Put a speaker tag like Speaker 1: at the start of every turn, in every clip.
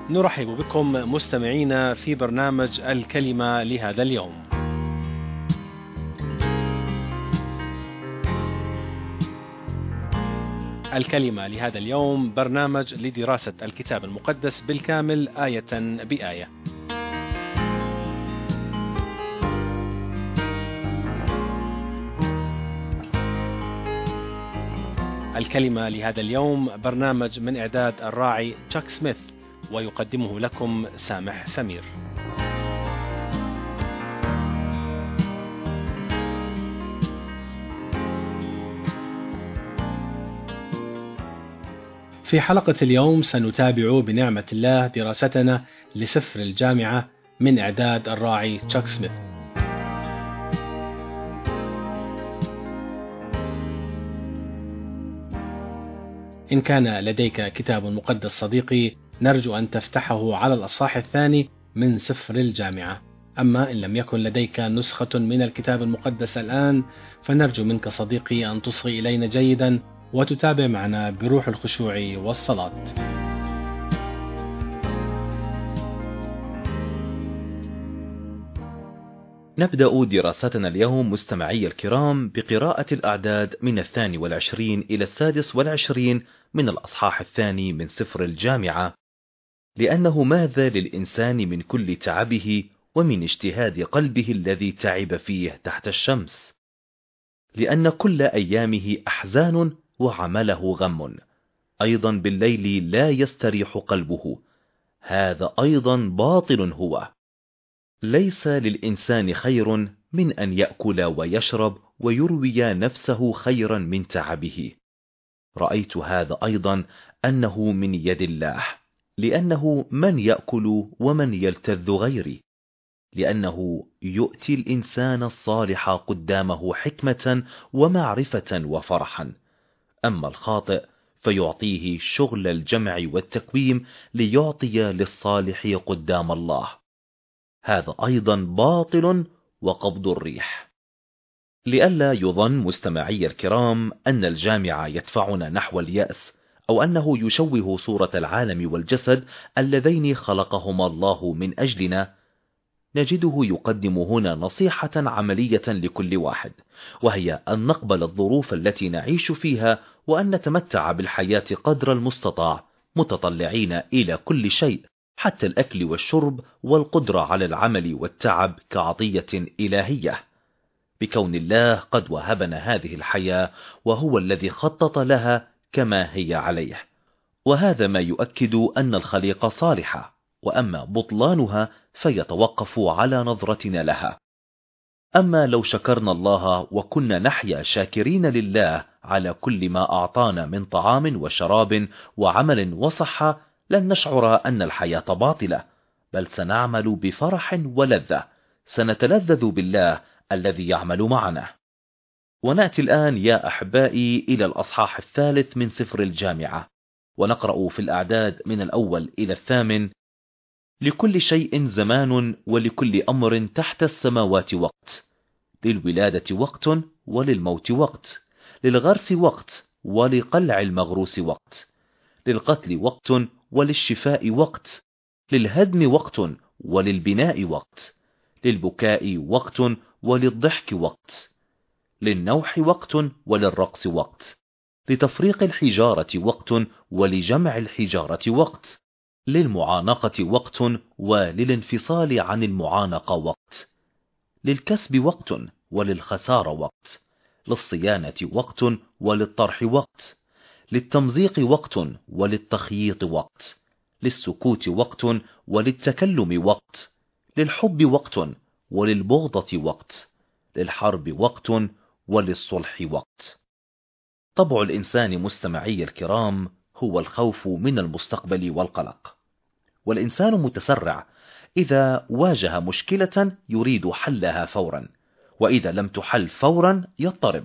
Speaker 1: نرحب بكم مستمعينا في برنامج الكلمة لهذا اليوم. الكلمة لهذا اليوم برنامج لدراسة الكتاب المقدس بالكامل آية بآية. الكلمة لهذا اليوم برنامج من إعداد الراعي تشاك سميث، ويقدمه لكم سامح سمير. في حلقة اليوم سنتابع بنعمة الله دراستنا لسفر الجامعة من إعداد الراعي تشاك سميث. إن كان لديك كتاب مقدس صديقي، نرجو أن تفتحه على الأصحاح الثاني من سفر الجامعة. أما إن لم يكن لديك نسخة من الكتاب المقدس الآن، فنرجو منك صديقي أن تصغي إلينا جيدا وتتابع معنا بروح الخشوع والصلاة.
Speaker 2: نبدأ دراستنا اليوم مستمعي الكرام بقراءة الأعداد من 22 إلى 26 من الأصحاح الثاني من سفر الجامعة. لأنه ماذا للإنسان من كل تعبه ومن اجتهاد قلبه الذي تعب فيه تحت الشمس؟ لأن كل أيامه أحزان وعمله غم، أيضا بالليل لا يستريح قلبه، هذا أيضا باطل هو. ليس للإنسان خير من أن يأكل ويشرب ويروي نفسه خيرا من تعبه. رأيت هذا أيضا أنه من يد الله، لأنه من يأكل ومن يلتذ غيري، لأنه يؤتي الإنسان الصالح قدامه حكمة ومعرفة وفرحا، أما الخاطئ فيعطيه شغل الجمع والتكويم ليعطي للصالح قدام الله، هذا أيضا باطل وقبض الريح. لئلا يظن مستمعي الكرام أن الجامع يدفعنا نحو اليأس، أو أنه يشوه صورة العالم والجسد اللذين خلقهما الله من أجلنا، نجده يقدم هنا نصيحة عملية لكل واحد، وهي أن نقبل الظروف التي نعيش فيها وأن نتمتع بالحياة قدر المستطاع، متطلعين إلى كل شيء حتى الأكل والشرب والقدرة على العمل والتعب كعطية إلهية، بكون الله قد وهبنا هذه الحياة وهو الذي خطط لها كما هي عليه، وهذا ما يؤكد أن الخليقة صالحة، وأما بطلانها فيتوقف على نظرتنا لها. أما لو شكرنا الله وكنا نحيا شاكرين لله على كل ما أعطانا من طعام وشراب وعمل وصحة، لن نشعر أن الحياة باطلة، بل سنعمل بفرح ولذة، سنتلذذ بالله الذي يعمل معنا. ونأتي الآن يا أحبائي إلى الأصحاح الثالث من سفر الجامعة، ونقرأ في الأعداد من 1 إلى 8: لكل شيء زمان ولكل أمر تحت السماوات وقت، للولادة وقت وللموت وقت، للغرس وقت ولقلع المغروس وقت، للقتل وقت وللشفاء وقت، للهدم وقت وللبناء وقت، للبكاء وقت وللضحك وقت، للنوح وقت وللرقص وقت، لتفريق الحجارة وقت ولجمع الحجارة وقت، للمعانقة وقت وللانفصال عن المعانقة وقت، للكسب وقت وللخسارة وقت، للصيانة وقت وللطرح وقت، للتمزيق وقت وللتخييط وقت، للسكوت وقت وللتكلم وقت، للحب وقت وللبغضة وقت، للحرب وقت وللصلح وقت. طبع الإنسان مستمعي الكرام هو الخوف من المستقبل والقلق، والإنسان متسرع، إذا واجه مشكلة يريد حلها فورا، وإذا لم تحل فورا يضطرب.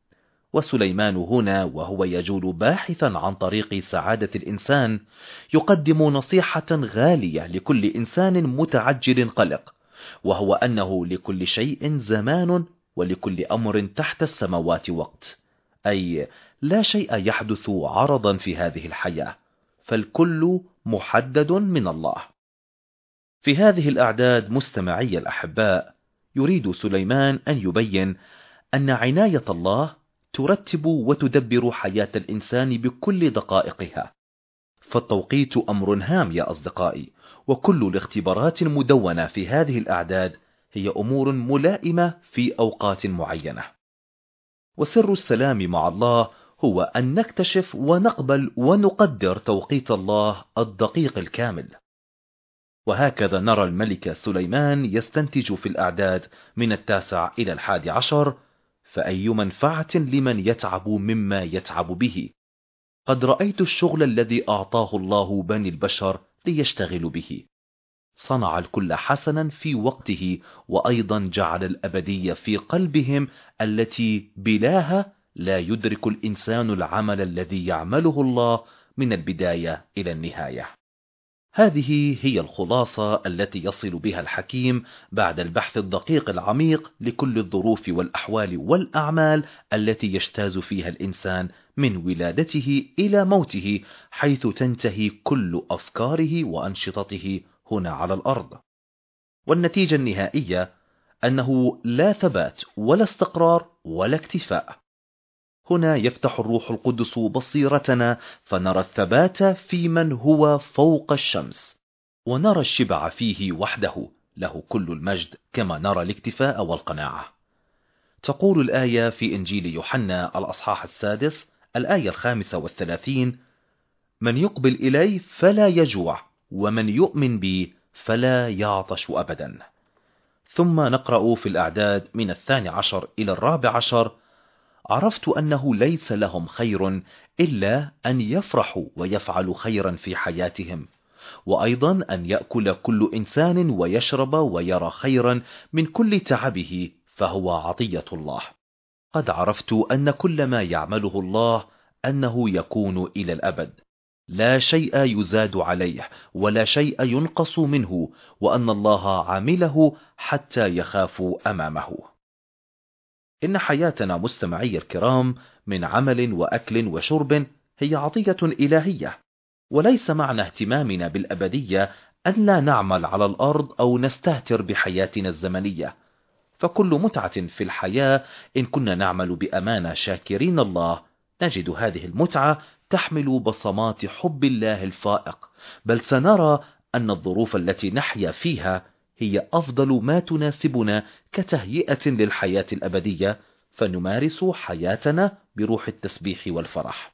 Speaker 2: وسليمان هنا وهو يجول باحثا عن طريق سعادة الإنسان يقدم نصيحة غالية لكل إنسان متعجل قلق، وهو أنه لكل شيء زمان ولكل أمر تحت السماوات وقت، أي لا شيء يحدث عرضا في هذه الحياة، فالكل محدد من الله. في هذه الأعداد مستمعي الأحباء، يريد سليمان أن يبين أن عناية الله ترتب وتدبر حياة الإنسان بكل دقائقها، فالتوقيت أمر هام يا أصدقائي، وكل الاختبارات المدونة في هذه الأعداد هي أمور ملائمة في أوقات معينة. وسر السلام مع الله هو أن نكتشف ونقبل ونقدر توقيت الله الدقيق الكامل. وهكذا نرى الملك سليمان يستنتج في الأعداد من 9 إلى 11: فأي منفعة لمن يتعب مما يتعب به؟ قد رأيت الشغل الذي أعطاه الله بني البشر ليشتغلوا به. صنع الكل حسنا في وقته، وأيضا جعل الأبدية في قلبهم التي بلاها لا يدرك الإنسان العمل الذي يعمله الله من البداية إلى النهاية. هذه هي الخلاصة التي يصل بها الحكيم بعد البحث الدقيق العميق لكل الظروف والأحوال والأعمال التي يجتاز فيها الإنسان من ولادته إلى موته، حيث تنتهي كل أفكاره وأنشطته هنا على الأرض. والنتيجة النهائية أنه لا ثبات ولا استقرار ولا اكتفاء. هنا يفتح الروح القدس بصيرتنا، فنرى الثبات في من هو فوق الشمس، ونرى الشبع فيه وحده، له كل المجد، كما نرى الاكتفاء والقناعة. تقول الآية في إنجيل يوحنا الأصحاح 6 الآية 35: من يقبل إلي فلا يجوع، ومن يؤمن بي فلا يعطش أبدا. ثم نقرأ في الأعداد من 12 إلى 14: عرفت أنه ليس لهم خير إلا أن يفرحوا ويفعلوا خيرا في حياتهم، وأيضا أن يأكل كل إنسان ويشرب ويرى خيرا من كل تعبه، فهو عطية الله. قد عرفت أن كل ما يعمله الله أنه يكون إلى الأبد، لا شيء يزاد عليه ولا شيء ينقص منه، وأن الله عامله حتى يخافوا أمامه. إن حياتنا مستمعي الكرام من عمل وأكل وشرب هي عطية إلهية، وليس معنى اهتمامنا بالأبدية أن لا نعمل على الأرض أو نستهتر بحياتنا الزمنية، فكل متعة في الحياة إن كنا نعمل بأمانة شاكرين الله نجد هذه المتعة تحمل بصمات حب الله الفائق، بل سنرى أن الظروف التي نحيا فيها هي أفضل ما تناسبنا كتهيئة للحياة الأبدية، فنمارس حياتنا بروح التسبيح والفرح.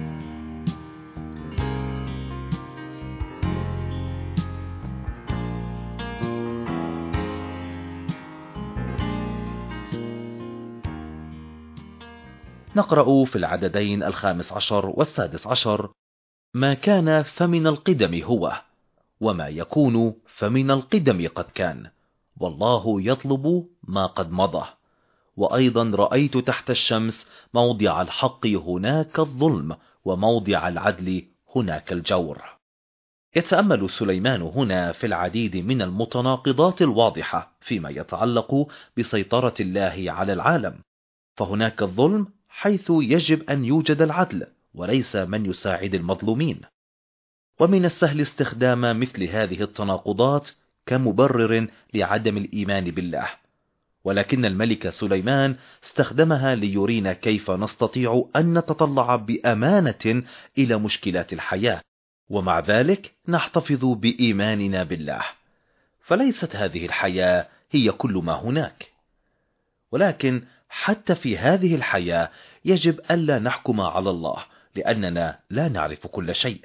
Speaker 2: نقرأ في العددين 15 و16: ما كان فمن القدم هو، وما يكون فمن القدم قد كان، والله يطلب ما قد مضى. وأيضا رأيت تحت الشمس موضع الحق هناك الظلم، وموضع العدل هناك الجور. يتأمل سليمان هنا في العديد من المتناقضات الواضحة فيما يتعلق بسيطرة الله على العالم، فهناك الظلم حيث يجب أن يوجد العدل وليس من يساعد المظلومين. ومن السهل استخدام مثل هذه التناقضات كمبرر لعدم الإيمان بالله، ولكن الملك سليمان استخدمها ليرينا كيف نستطيع أن نتطلع بأمانة إلى مشكلات الحياة، ومع ذلك نحتفظ بإيماننا بالله. فليست هذه الحياة هي كل ما هناك، ولكن حتى في هذه الحياة يجب ألا نحكم على الله، لأننا لا نعرف كل شيء.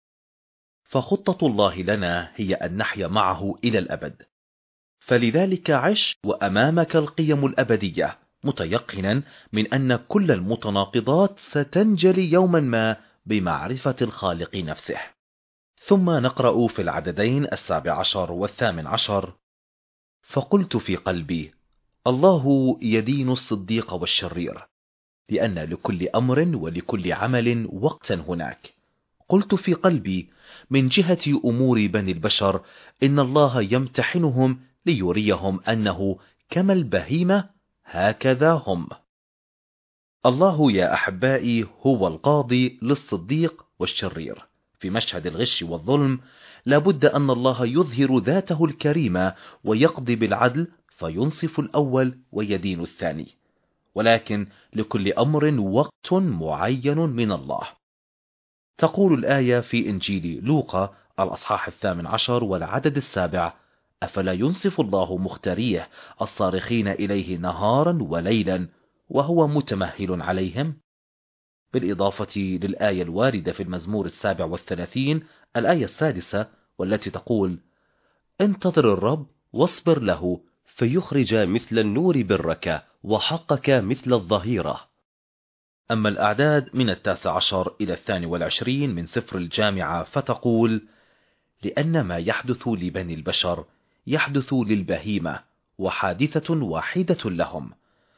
Speaker 2: فخطة الله لنا هي أن نحيا معه إلى الأبد، فلذلك عش وأمامك القيم الأبدية، متيقنا من أن كل المتناقضات ستنجلي يوما ما بمعرفة الخالق نفسه. ثم نقرأ في العددين 17 و18: فقلت في قلبي الله يدين الصديق والشرير، لأن لكل أمر ولكل عمل وقتا هناك. قلت في قلبي من جهة أمور بني البشر إن الله يمتحنهم ليريهم أنه كما البهيمة هكذا هم. الله يا أحبائي هو القاضي للصديق والشرير، في مشهد الغش والظلم، لابد أن الله يظهر ذاته الكريمة ويقضي بالعدل فينصف الأول ويدين الثاني، ولكن لكل أمر وقت معين من الله. تقول الآية في إنجيل لوقا الأصحاح 18 والعدد 7: أفلا ينصف الله مختاريه الصارخين إليه نهارا وليلا وهو متمهل عليهم؟ بالإضافة للآية الواردة في المزمور 37 الآية 6 والتي تقول: انتظر الرب واصبر له فيخرج مثل النور برك وحقك مثل الظهيرة. أما الأعداد من 19 إلى 22 من سفر الجامعة فتقول: لأن ما يحدث لبني البشر يحدث للبهيمة، وحادثة واحدة لهم،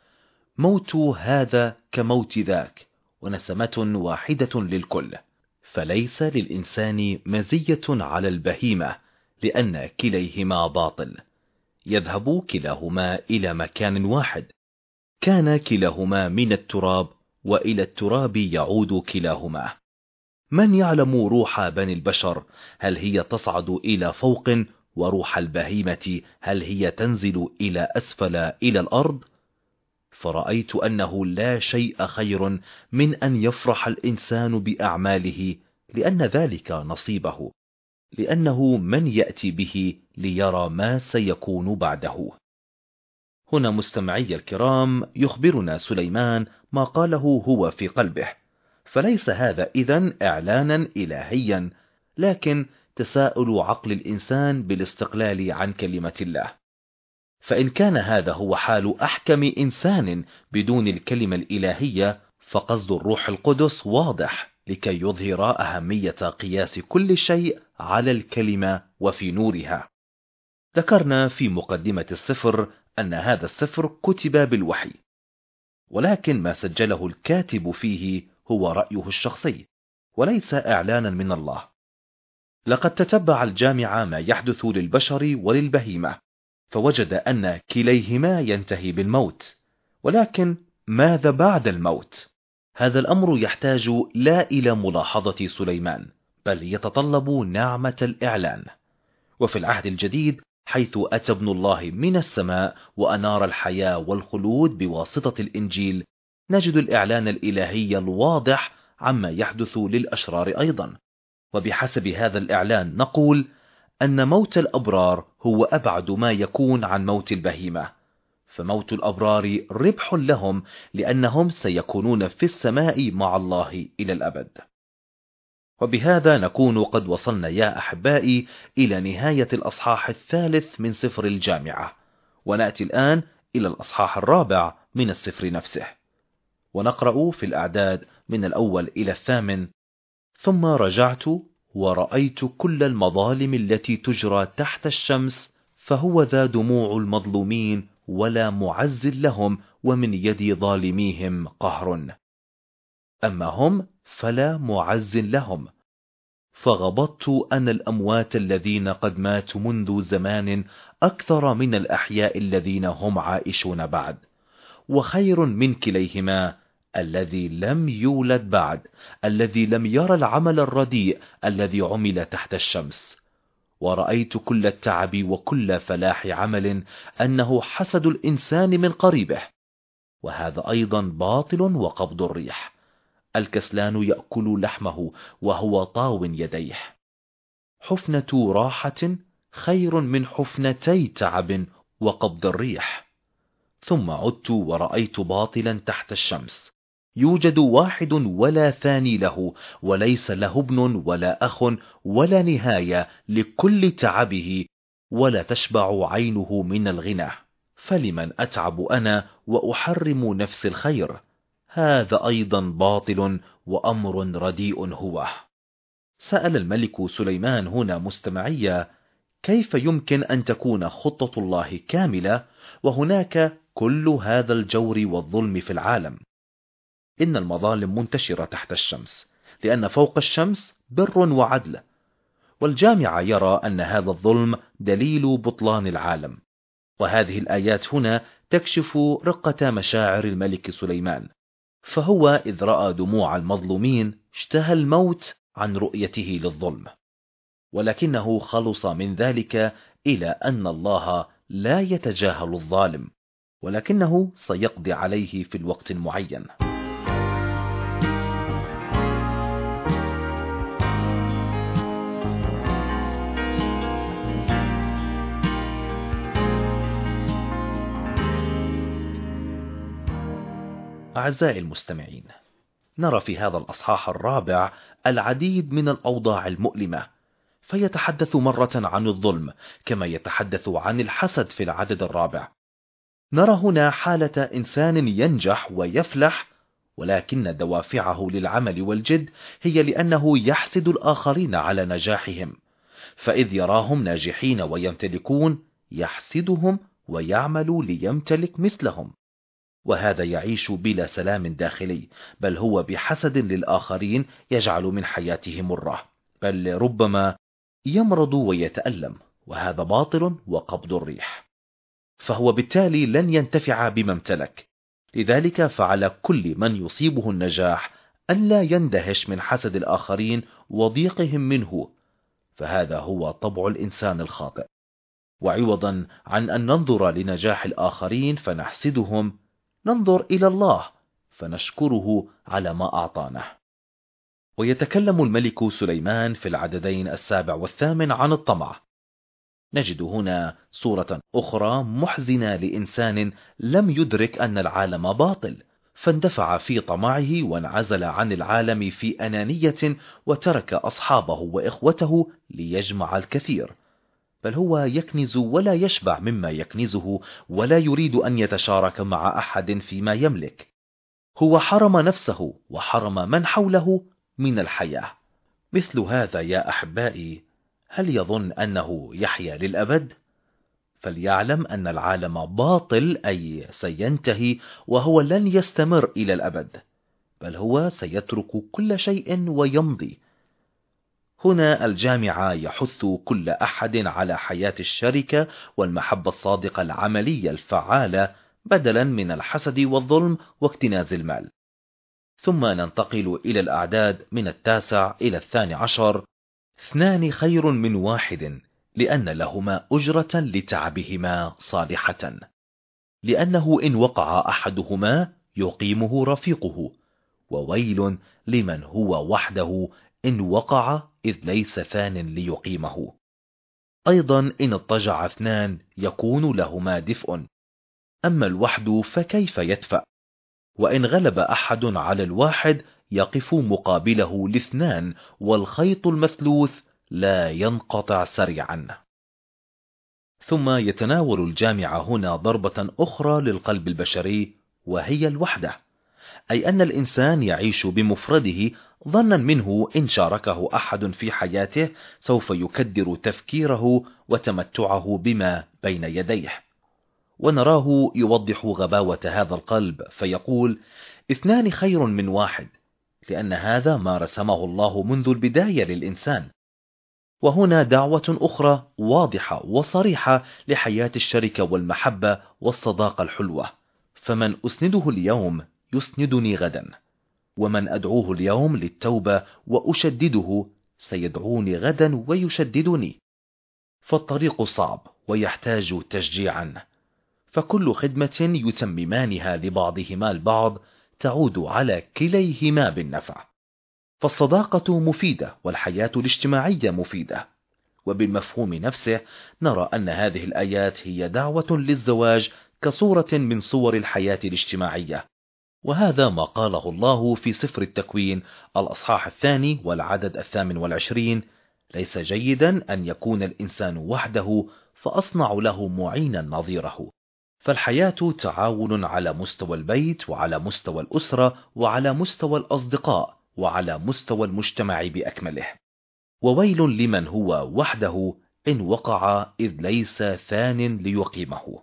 Speaker 2: موت هذا كموت ذاك، ونسمة واحدة للكل، فليس للإنسان مزية على البهيمة، لأن كليهما باطل، يذهب كلاهما إلى مكان واحد، كان كلاهما من التراب وإلى التراب يعود كلاهما. من يعلم روح بني البشر هل هي تصعد إلى فوق، وروح البهيمة هل هي تنزل إلى أسفل إلى الأرض؟ فرأيت أنه لا شيء خير من أن يفرح الإنسان بأعماله، لأن ذلك نصيبه، لأنه من يأتي به ليرى ما سيكون بعده. هنا مستمعي الكرام يخبرنا سليمان ما قاله هو في قلبه، فليس هذا إذن إعلانا إلهيا، لكن تساؤل عقل الإنسان بالاستقلال عن كلمة الله. فإن كان هذا هو حال أحكم إنسان بدون الكلمة الإلهية، فقصد الروح القدس واضح لكي يظهر أهمية قياس كل شيء على الكلمة وفي نورها. ذكرنا في مقدمة السفر أن هذا السفر كتب بالوحي، ولكن ما سجله الكاتب فيه هو رأيه الشخصي وليس إعلانا من الله. لقد تتبع الجامع ما يحدث للبشر وللبهيمة، فوجد أن كليهما ينتهي بالموت، ولكن ماذا بعد الموت؟ هذا الأمر يحتاج لا إلى ملاحظة سليمان، بل يتطلب نعمة الإعلان. وفي العهد الجديد حيث أتى ابن الله من السماء وأنار الحياة والخلود بواسطة الإنجيل، نجد الإعلان الإلهي الواضح عما يحدث للأشرار أيضا. وبحسب هذا الإعلان نقول أن موت الأبرار هو أبعد ما يكون عن موت البهيمة، فموت الأبرار ربح لهم، لأنهم سيكونون في السماء مع الله إلى الأبد. وبهذا نكون قد وصلنا يا أحبائي إلى نهاية الأصحاح 3 من سفر الجامعة، ونأتي الآن إلى الأصحاح 4 من السفر نفسه، ونقرأ في الأعداد من 1 إلى 8: ثم رجعت ورأيت كل المظالم التي تجرى تحت الشمس، فهو ذا دموع المظلومين ولا معز لهم، ومن يد ظالميهم قهر، أما هم فلا معز لهم. فغبطت أن الأموات الذين قد ماتوا منذ زمان أكثر من الأحياء الذين هم عائشون بعد، وخير من كليهما الذي لم يولد بعد، الذي لم يرى العمل الرديء الذي عمل تحت الشمس. ورأيت كل التعب وكل فلاح عمل أنه حسد الإنسان من قريبه، وهذا أيضا باطل وقبض الريح. الكسلان يأكل لحمه وهو طاو يديه. حفنة راحة خير من حفنتي تعب وقبض الريح. ثم عدت ورأيت باطلا تحت الشمس، يوجد واحد ولا ثاني له، وليس له ابن ولا أخ ولا نهاية لكل تعبه، ولا تشبع عينه من الغنى. فلمن أتعب أنا وأحرم نفس الخير؟ هذا أيضا باطل وأمر رديء هو. سأل الملك سليمان هنا مستمعيا: كيف يمكن أن تكون خطة الله كاملة وهناك كل هذا الجور والظلم في العالم؟ إن المظالم منتشرة تحت الشمس، لأن فوق الشمس بر وعدل. والجامع يرى أن هذا الظلم دليل بطلان العالم. وهذه الآيات هنا تكشف رقة مشاعر الملك سليمان، فهو إذ رأى دموع المظلومين اشتهى الموت عن رؤيته للظلم، ولكنه خلص من ذلك إلى أن الله لا يتجاهل الظالم، ولكنه سيقضي عليه في الوقت المعين. أعزائي المستمعين، نرى في هذا الأصحاح الرابع العديد من الأوضاع المؤلمة، فيتحدث مرة عن الظلم كما يتحدث عن الحسد في العدد الرابع. نرى هنا حالة إنسان ينجح ويفلح، ولكن دوافعه للعمل والجد هي لأنه يحسد الآخرين على نجاحهم، فإذ يراهم ناجحين ويمتلكون يحسدهم ويعمل ليمتلك مثلهم، وهذا يعيش بلا سلام داخلي، بل هو بحسد للآخرين يجعل من حياته مرة، بل ربما يمرض ويتألم، وهذا باطل وقبض الريح، فهو بالتالي لن ينتفع بما امتلك. لذلك فعلى كل من يصيبه النجاح ألا يندهش من حسد الآخرين وضيقهم منه، فهذا هو طبع الإنسان الخاطئ. وعوضا عن أن ننظر لنجاح الآخرين فنحسدهم، ننظر إلى الله فنشكره على ما أعطانه. ويتكلم الملك سليمان في العددين 7 و8 عن الطمع. نجد هنا صورة أخرى محزنة لإنسان لم يدرك أن العالم باطل، فاندفع في طمعه وانعزل عن العالم في أنانية، وترك أصحابه وإخوته ليجمع الكثير، بل هو يكنز ولا يشبع مما يكنزه، ولا يريد أن يتشارك مع أحد فيما يملك. هو حرم نفسه وحرم من حوله من الحياة. مثل هذا يا أحبائي، هل يظن أنه يحيا للأبد؟ فليعلم أن العالم باطل، أي سينتهي، وهو لن يستمر إلى الأبد، بل هو سيترك كل شيء ويمضي. هنا الجامعة يحث كل أحد على حياة الشركة والمحبة الصادقة العملية الفعالة، بدلا من الحسد والظلم واكتناز المال. ثم ننتقل إلى الأعداد من 9 إلى 12. 2 خير من 1، لأن لهما أجرة لتعبهما صالحة، لأنه إن وقع أحدهما يقيمه رفيقه، وويل لمن هو وحده إن وقع، إذ ليس ثان ليقيمه. أيضا إن اضطجع 2 يكون لهما دفء، أما الوحد فكيف يدفأ؟ وإن غلب أحد على الواحد يقف مقابله ل2، والخيط المثلوث لا ينقطع سريعا. ثم يتناول الجامعة هنا ضربة أخرى للقلب البشري، وهي الوحدة، أي أن الإنسان يعيش بمفرده، ظنا منه إن شاركه أحد في حياته سوف يكدر تفكيره وتمتعه بما بين يديه. ونراه يوضح غباوة هذا القلب فيقول 2 خير من 1، لأن هذا ما رسمه الله منذ البداية للإنسان. وهنا دعوة أخرى واضحة وصريحة لحياة الشركة والمحبة والصداقة الحلوة، فمن أسنده اليوم يسندني غدا، ومن أدعوه اليوم للتوبة وأشدده سيدعوني غدا ويشددني. فالطريق صعب ويحتاج تشجيعا، فكل خدمة يتممانها لبعضهما البعض تعود على كليهما بالنفع. فالصداقة مفيدة والحياة الاجتماعية مفيدة. وبالمفهوم نفسه نرى أن هذه الآيات هي دعوة للزواج كصورة من صور الحياة الاجتماعية، وهذا ما قاله الله في سفر التكوين الأصحاح 2 والعدد 28: ليس جيدا أن يكون الإنسان وحده، فأصنع له معينا نظيره. فالحياة تعاون على مستوى البيت، وعلى مستوى الأسرة، وعلى مستوى الأصدقاء، وعلى مستوى المجتمع بأكمله. وويل لمن هو وحده إن وقع، إذ ليس ثان ليقيمه.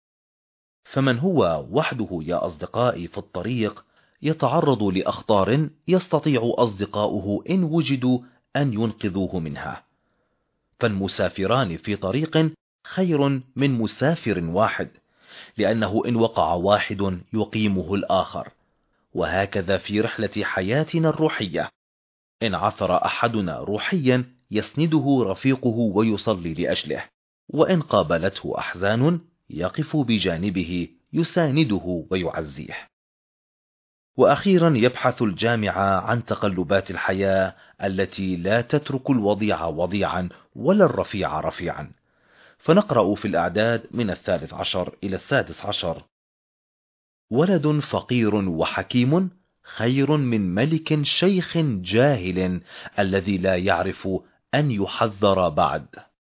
Speaker 2: فمن هو وحده يا أصدقائي في الطريق يتعرض لأخطار يستطيع أصدقاؤه إن وجدوا أن ينقذوه منها. فالمسافران في طريق خير من مسافر واحد، لأنه إن وقع واحد يقيمه الآخر. وهكذا في رحلة حياتنا الروحية، إن عثر أحدنا روحيا يسنده رفيقه ويصلي لأجله، وإن قابلته أحزان يقف بجانبه يسانده ويعزيه. وأخيرا يبحث الجامع عن تقلبات الحياة التي لا تترك الوضيع وضيعا ولا الرفيع رفيعا، فنقرأ في الأعداد من 13 إلى 16: ولد فقير وحكيم خير من ملك شيخ جاهل الذي لا يعرف أن يحذر بعد،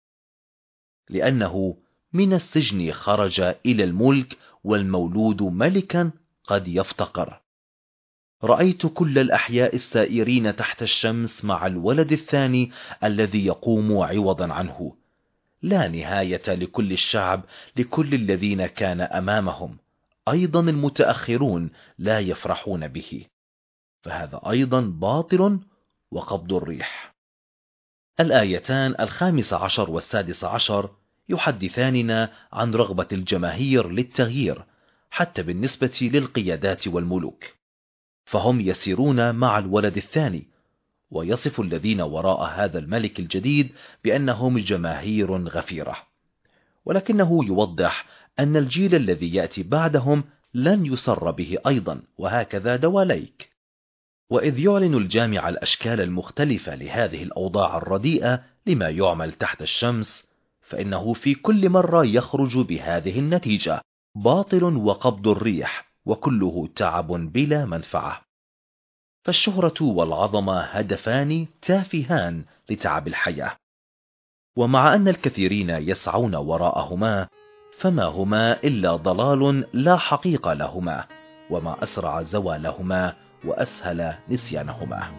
Speaker 2: لأنه من السجن خرج إلى الملك، والمولود ملكا قد يفتقر. رأيت كل الأحياء السائرين تحت الشمس مع الولد الثاني الذي يقوم عوضا عنه، لا نهاية لكل الشعب، لكل الذين كان أمامهم، أيضا المتأخرون لا يفرحون به، فهذا أيضا باطل وقبض الريح. الآيتان 15 و16 يحدثاننا عن رغبة الجماهير للتغيير حتى بالنسبة للقيادات والملوك، فهم يسيرون مع الولد الثاني، ويصف الذين وراء هذا الملك الجديد بأنهم جماهير غفيرة، ولكنه يوضح أن الجيل الذي يأتي بعدهم لن يسر به أيضا، وهكذا دواليك. وإذ يعلن الجامع الأشكال المختلفة لهذه الأوضاع الرديئة لما يعمل تحت الشمس، فإنه في كل مرة يخرج بهذه النتيجة: باطل وقبض الريح، وكله تعب بلا منفعة. فالشهرة والعظمة هدفان تافهان لتعب الحياة، ومع أن الكثيرين يسعون وراءهما، فما هما إلا ضلال لا حقيقة لهما، وما أسرع زوالهما وأسهل نسيانهما.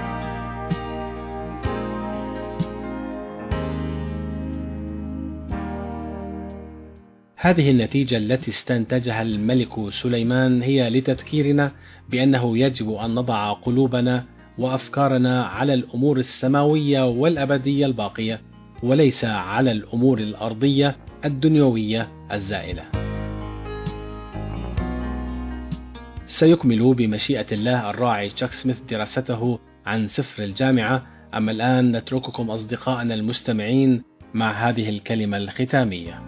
Speaker 1: هذه النتيجة التي استنتجها الملك سليمان هي لتذكيرنا بأنه يجب أن نضع قلوبنا وأفكارنا على الأمور السماوية والأبدية الباقية، وليس على الأمور الأرضية الدنيوية الزائلة. سيكمل بمشيئة الله الراعي تشاك سميث دراسته عن سفر الجامعة، أما الآن نترككم أصدقائنا المستمعين مع هذه الكلمة الختامية.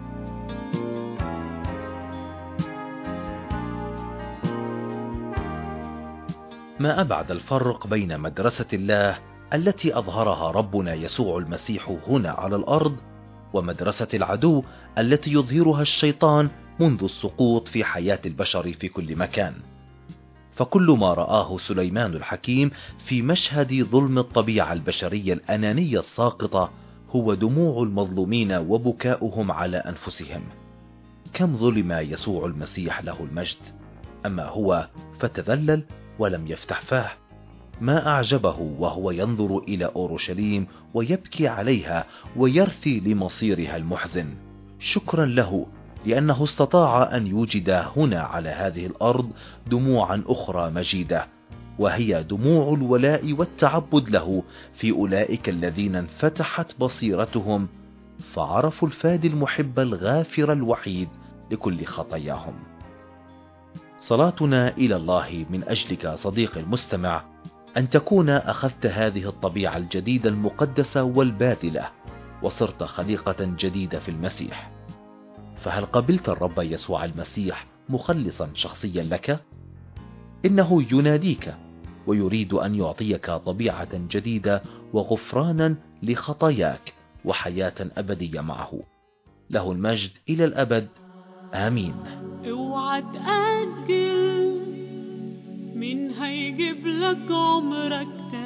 Speaker 2: ما أبعد الفرق بين مدرسة الله التي أظهرها ربنا يسوع المسيح هنا على الأرض، ومدرسة العدو التي يظهرها الشيطان منذ السقوط في حياة البشر في كل مكان. فكل ما رآه سليمان الحكيم في مشهد ظلم الطبيعة البشرية الأنانية الساقطة هو دموع المظلومين وبكاؤهم على أنفسهم. كم ظلم يسوع المسيح له المجد، أما هو فتذلل ولم يفتح فاه. ما أعجبه وهو ينظر إلى أورشليم ويبكي عليها ويرثي لمصيرها المحزن. شكرا له لأنه استطاع أن يوجد هنا على هذه الأرض دموعا أخرى مجيدة، وهي دموع الولاء والتعبد له في أولئك الذين انفتحت بصيرتهم فعرفوا الفادي المحب الغافر الوحيد لكل خطاياهم. صلاتنا إلى الله من أجلك صديقي المستمع أن تكون أخذت هذه الطبيعة الجديدة المقدسة والباذلة وصرت خليقة جديدة في المسيح. فهل قبلت الرب يسوع المسيح مخلصا شخصيا لك؟ إنه يناديك ويريد أن يعطيك طبيعة جديدة وغفرانا لخطاياك وحياة أبدية معه. له المجد إلى الأبد، آمين.
Speaker 3: اوعى تأجل، مين هيجيب لك عمرك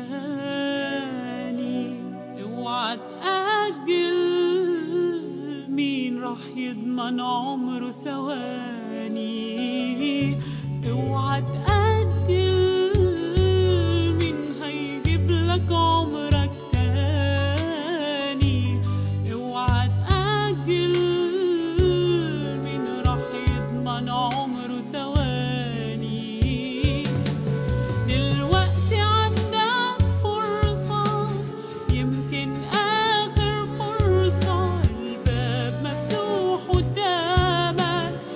Speaker 3: تاني؟ اوعى تأجل، مين راح يضمن عمره ثواني؟ اوعى تأجل، مين هيجيب لك عمرك تاني؟ اوعى تأجل، مين راح يضمن عمره ثواني؟ دلوقتي عندك فرصة، يمكن آخر فرصة، الباب مفتوح قدامك،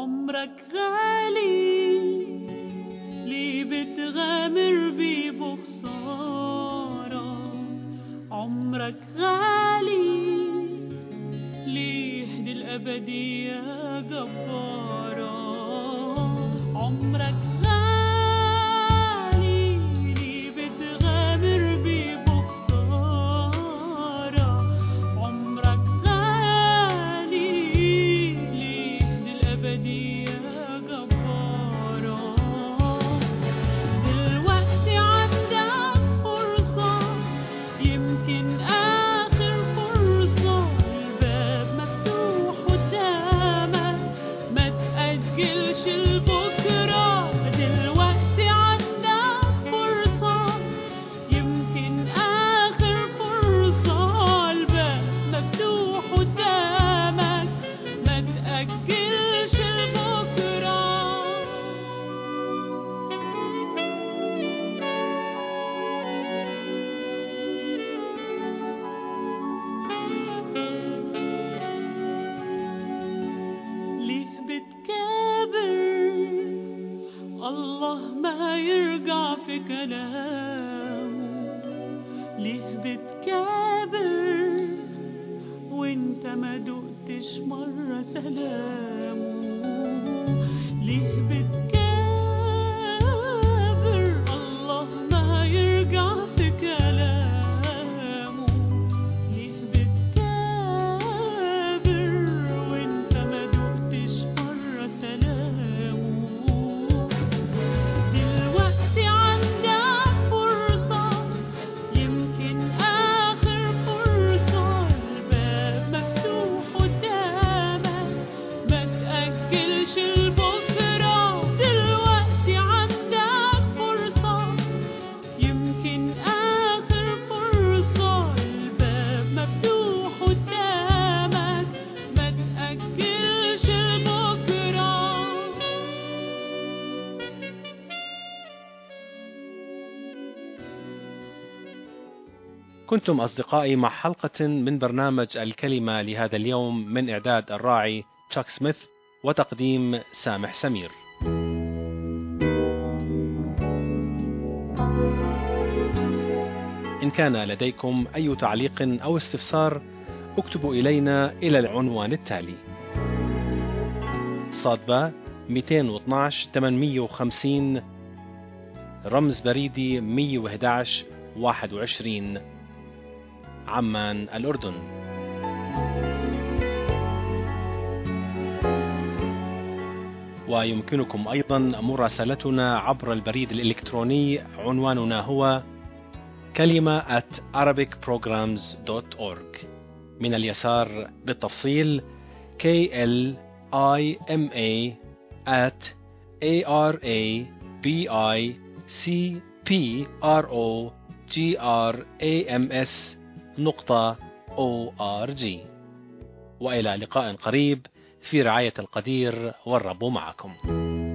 Speaker 3: عمرك غالي، ليه بتغامر بيه بخسارة؟ عمرك غالي، ليه دي الأبدية جبارة؟ عمرك غالي، ليه بتغامر بيه بخسارة؟ عمرك غالي، ليه دي الأبدية جبارة؟ دلوقتي عندك فرصة، يمكن آخر فرصة، الباب مفتوح قدامك، ما تأجلش لبكرة. دلوقتي عندك فرصة، يمكن آخر فرصة، الباب مفتوح قدامك، ما تأجلش لبكرة. ليه بتكابر؟ الله ما يرجع في كلامه. ليه بتكابر وانت ما دقتش مرة سلامه؟ ليه بتكابر؟ الله ما يرجع في كلامه. ليه بتكابر وانت ما دقتش مرة سلامه؟ دلوقتي عندك فرصة، يمكن آخر فرصة، الباب مفتوح قدامك، ما تأجلش لبكرة. دلوقتي عندك فرصة، يمكن آخر فرصة، الباب مفتوح قدامك، ما تأجلش لبكرة.
Speaker 1: كنتم أصدقائي مع حلقة من برنامج الكلمة لهذا اليوم، من إعداد الراعي تشاك سميث وتقديم سامح سمير. إن كان لديكم أي تعليق أو استفسار، اكتبوا إلينا إلى العنوان التالي: صادبة 212 850 رمز بريدي 111 21 عمان الأردن. ويمكنكم أيضا مراسلتنا عبر البريد الإلكتروني، عنواننا هو kalima@arabicprograms.org. من اليسار بالتفصيل KLIMA@ARABICPROGRAMS.org. وإلى لقاء قريب، في رعاية القدير، والرب معكم.